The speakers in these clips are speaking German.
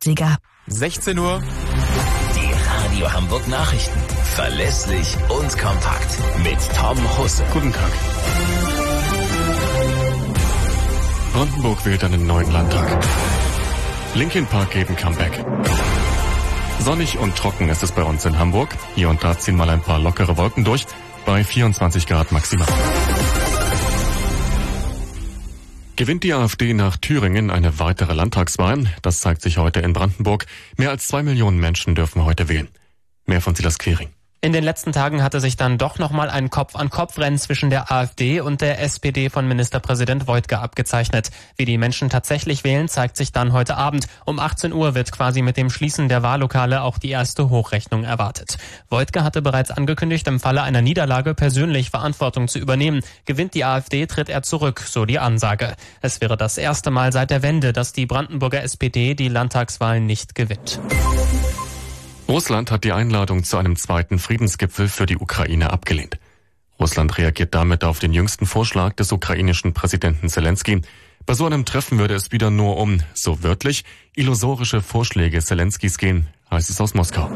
günstiger. 16 Uhr. Die Radio Hamburg Nachrichten. Verlässlich und kompakt. Mit Tom Husse. Guten Tag. Brandenburg wählt einen neuen Landtag. Linkin Park geben Comeback. Sonnig und trocken ist es bei uns in Hamburg. Hier und da ziehen mal ein paar lockere Wolken durch, bei 24 Grad maximal. Gewinnt die AfD nach Thüringen eine weitere Landtagswahl? Das zeigt sich heute in Brandenburg. Mehr als 2 Millionen Menschen dürfen heute wählen. Mehr von Silas Kehring. In den letzten Tagen hatte sich dann doch nochmal ein Kopf-an-Kopf-Rennen zwischen der AfD und der SPD von Ministerpräsident Woidke abgezeichnet. Wie die Menschen tatsächlich wählen, zeigt sich dann heute Abend. Um 18 Uhr wird quasi mit dem Schließen der Wahllokale auch die erste Hochrechnung erwartet. Woidke hatte bereits angekündigt, im Falle einer Niederlage persönlich Verantwortung zu übernehmen. Gewinnt die AfD, tritt er zurück, so die Ansage. Es wäre das erste Mal seit der Wende, dass die Brandenburger SPD die Landtagswahl nicht gewinnt. Russland hat die Einladung zu einem zweiten Friedensgipfel für die Ukraine abgelehnt. Russland reagiert damit auf den jüngsten Vorschlag des ukrainischen Präsidenten Zelensky. Bei so einem Treffen würde es wieder nur um, so wörtlich, illusorische Vorschläge Zelenskys gehen, heißt es aus Moskau.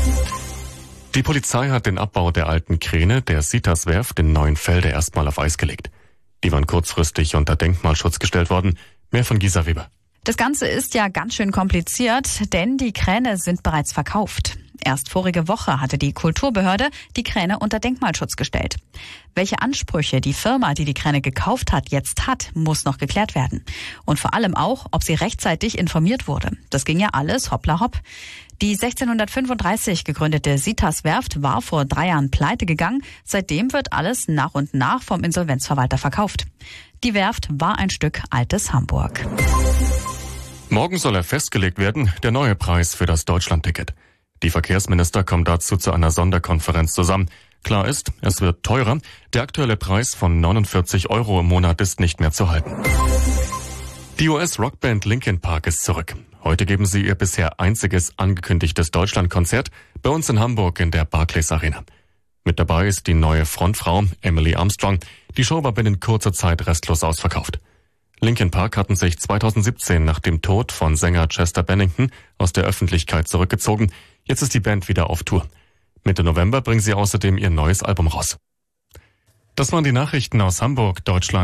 Die Polizei hat den Abbau der alten Kräne der Sitas-Werft in Neuenfelde erstmal auf Eis gelegt. Die waren kurzfristig unter Denkmalschutz gestellt worden. Mehr von Gisa Weber. Das Ganze ist ja ganz schön kompliziert, denn die Kräne sind bereits verkauft. Erst vorige Woche hatte die Kulturbehörde die Kräne unter Denkmalschutz gestellt. Welche Ansprüche die Firma, die die Kräne gekauft hat, jetzt hat, muss noch geklärt werden. Und vor allem auch, ob sie rechtzeitig informiert wurde. Das ging ja alles hoppla hopp. Die 1635 gegründete Sitas-Werft war vor 3 Jahren pleite gegangen. Seitdem wird alles nach und nach vom Insolvenzverwalter verkauft. Die Werft war ein Stück altes Hamburg. Morgen soll er festgelegt werden, der neue Preis für das Deutschlandticket. Die Verkehrsminister kommen dazu zu einer Sonderkonferenz zusammen. Klar ist, es wird teurer. Der aktuelle Preis von 49 € im Monat ist nicht mehr zu halten. Die US-Rockband Linkin Park ist zurück. Heute geben sie ihr bisher einziges angekündigtes Deutschlandkonzert bei uns in Hamburg in der Barclays Arena. Mit dabei ist die neue Frontfrau Emily Armstrong. Die Show war binnen kurzer Zeit restlos ausverkauft. Linkin Park hatten sich 2017 nach dem Tod von Sänger Chester Bennington aus der Öffentlichkeit zurückgezogen. Jetzt ist die Band wieder auf Tour. Mitte November bringen sie außerdem ihr neues Album raus. Das waren die Nachrichten aus Hamburg, Deutschland.